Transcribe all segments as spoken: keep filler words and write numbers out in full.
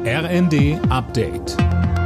R N D Update.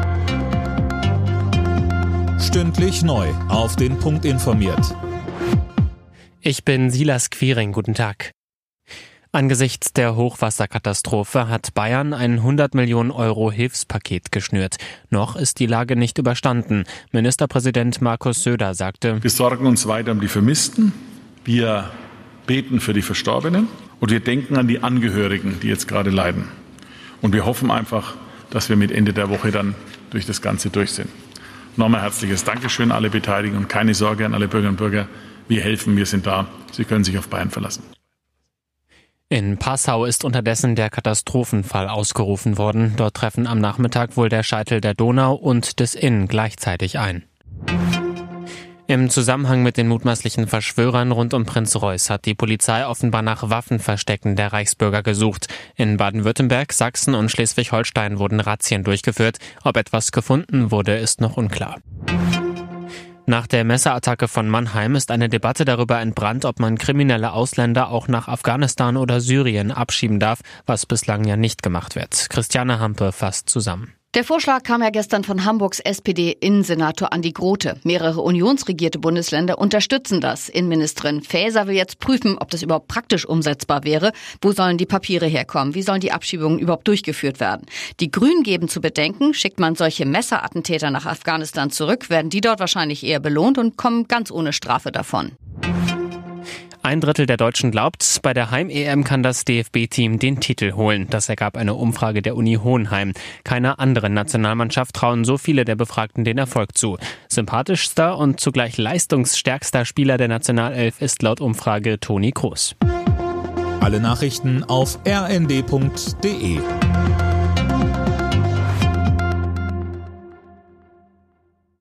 Stündlich neu auf den Punkt informiert. Ich bin Silas Quiring, guten Tag. Angesichts der Hochwasserkatastrophe hat Bayern ein hundert Millionen Euro Hilfspaket geschnürt. Noch ist die Lage nicht überstanden. Ministerpräsident Markus Söder sagte: Wir sorgen uns weiter um die Vermissten, wir beten für die Verstorbenen und wir denken an die Angehörigen, die jetzt gerade leiden. Und wir hoffen einfach, dass wir mit Ende der Woche dann durch das Ganze durch sind. Nochmal herzliches Dankeschön an alle Beteiligten und keine Sorge an alle Bürgerinnen und Bürger. Wir helfen, wir sind da. Sie können sich auf Bayern verlassen. In Passau ist unterdessen der Katastrophenfall ausgerufen worden. Dort treffen am Nachmittag wohl der Scheitel der Donau und des Inn gleichzeitig ein. Im Zusammenhang mit den mutmaßlichen Verschwörern rund um Prinz Reuß hat die Polizei offenbar nach Waffenverstecken der Reichsbürger gesucht. In Baden-Württemberg, Sachsen und Schleswig-Holstein wurden Razzien durchgeführt. Ob etwas gefunden wurde, ist noch unklar. Nach der Messerattacke von Mannheim ist eine Debatte darüber entbrannt, ob man kriminelle Ausländer auch nach Afghanistan oder Syrien abschieben darf, was bislang ja nicht gemacht wird. Christiane Hampe fasst zusammen. Der Vorschlag kam ja gestern von Hamburgs S P D-Innensenator Andi Grote. Mehrere unionsregierte Bundesländer unterstützen das. Innenministerin Faeser will jetzt prüfen, ob das überhaupt praktisch umsetzbar wäre. Wo sollen die Papiere herkommen? Wie sollen die Abschiebungen überhaupt durchgeführt werden? Die Grünen geben zu bedenken, schickt man solche Messerattentäter nach Afghanistan zurück, werden die dort wahrscheinlich eher belohnt und kommen ganz ohne Strafe davon. Ein Drittel der Deutschen glaubt, bei der Heim-E M kann das D F B-Team den Titel holen. Das ergab eine Umfrage der Uni Hohenheim. Keiner anderen Nationalmannschaft trauen so viele der Befragten den Erfolg zu. Sympathischster und zugleich leistungsstärkster Spieler der Nationalelf ist laut Umfrage Toni Kroos. Alle Nachrichten auf r n d punkt d e.